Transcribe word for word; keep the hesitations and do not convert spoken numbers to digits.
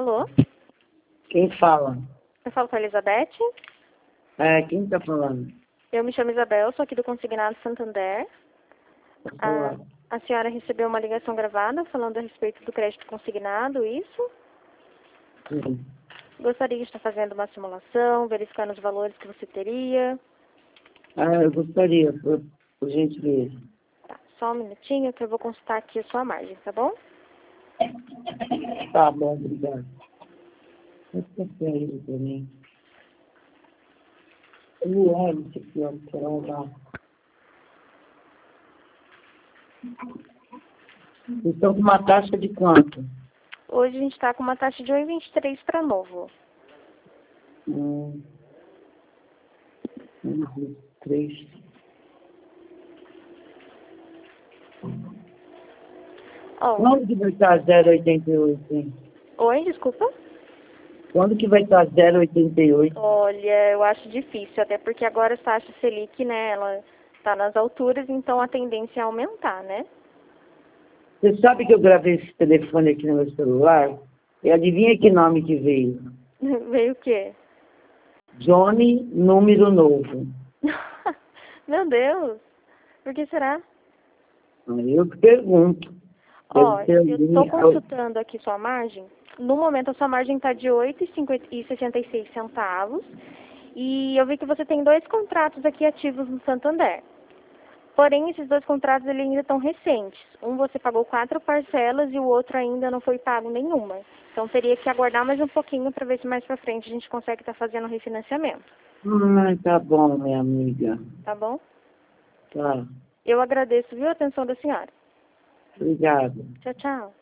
Alô? Quem fala? Eu falo com a Elizabeth. É, quem tá falando? Eu me chamo Isabel, sou aqui do Consignado Santander. Pode A, falar. a senhora recebeu uma ligação gravada falando a respeito do crédito consignado, isso? Sim. Gostaria de estar fazendo uma simulação, verificando os valores que você teria. Ah, eu gostaria, por, por gentileza. Tá, só um minutinho que eu vou consultar aqui a sua margem, tá bom? Tá bom, obrigado. Pode ficar aí também. Eu olho isso aqui, ó, que ela dá. Vocês estão com uma taxa de quanto? Hoje a gente está com uma taxa de um vírgula vinte e três para novo. Hum, um, dois, três. Ó, Quando que vai estar zero vírgula oitenta e oito, hein? oi, desculpa? Quando que vai estar zero vírgula oitenta e oito? Olha, eu acho difícil, até porque agora a taxa Selic, né, ela está nas alturas, então a tendência é aumentar, né? Você sabe que eu gravei esse telefone aqui no meu celular? E adivinha que nome que veio? Veio o quê? Johnny, número novo. Meu Deus, por que será? Aí eu que pergunto. Ó, Deve ser eu estou alguém... consultando aqui sua margem. No momento, a sua margem está de oito reais e sessenta e seis centavos. E eu vi que você tem dois contratos aqui ativos no Santander. Porém, esses dois contratos eles ainda estão recentes. Um você pagou quatro parcelas e o outro ainda não foi pago nenhuma. Então, teria que aguardar mais um pouquinho para ver se mais para frente a gente consegue estar fazendo o refinanciamento. Ai, tá bom, minha amiga. Tá bom? Tá. Eu agradeço, viu, a atenção da senhora. Obrigado. Tchau, tchau.